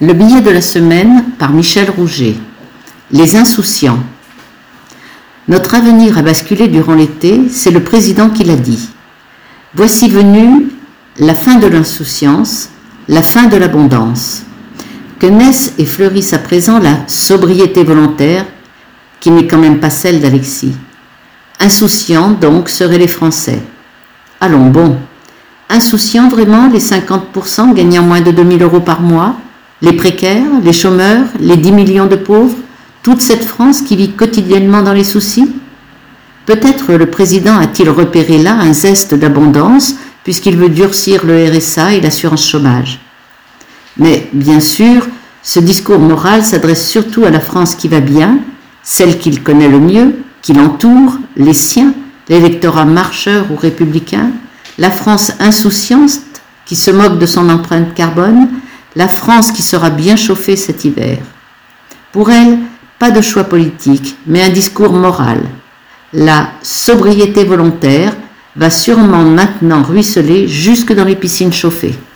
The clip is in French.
Le billet de la semaine par Michel Rouget. Les insouciants. Notre avenir a basculé durant l'été, c'est le président qui l'a dit. Voici venue la fin de l'insouciance, la fin de l'abondance. Que naisse et fleurisse à présent la sobriété volontaire, qui n'est quand même pas celle d'Alexis. Insouciants, donc, seraient les Français. Allons, bon. Insouciants, vraiment, les 50% gagnant moins de 2 000 € par mois, les précaires, les chômeurs, les 10 millions de pauvres, toute cette France qui vit quotidiennement dans les soucis? Peut-être le président a-t-il repéré là un zeste d'abondance, puisqu'il veut durcir le RSA et l'assurance chômage. Mais, bien sûr, ce discours moral s'adresse surtout à la France qui va bien, celle qu'il connaît le mieux, qui l'entoure, les siens, l'électorat marcheur ou républicain, la France insouciante qui se moque de son empreinte carbone, la France qui sera bien chauffée cet hiver. Pour elle, pas de choix politique, mais un discours moral. La sobriété volontaire va sûrement maintenant ruisseler jusque dans les piscines chauffées.